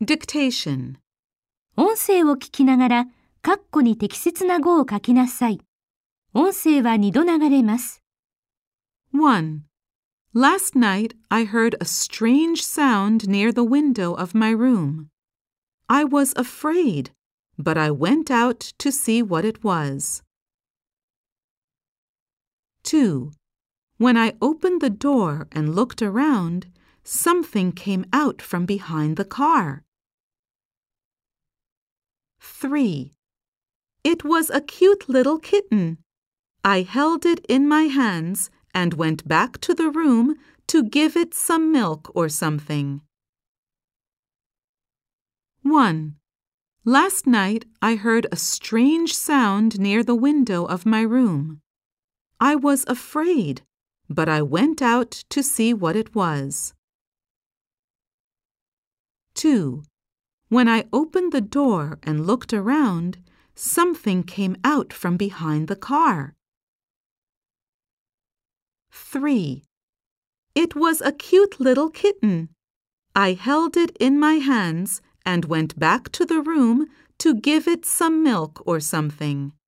Dictation. 音声を聞きながら、括弧に適切な語を書きなさい。音声は2度流れます。 1. Last night I heard a strange sound near the window of my room. I was afraid, but I went out to see what it was. 2. When I opened the door and looked around, something came out from behind the car. 3. It was a cute little kitten. I held it in my hands and went back to the room to give it some milk or something. 1. Last night I heard a strange sound near the window of my room. I was afraid, but I went out to see what it was. 2. When I opened the door and looked around, something came out from behind the car. 3. It was a cute little kitten. I held it in my hands and went back to the room to give it some milk or something.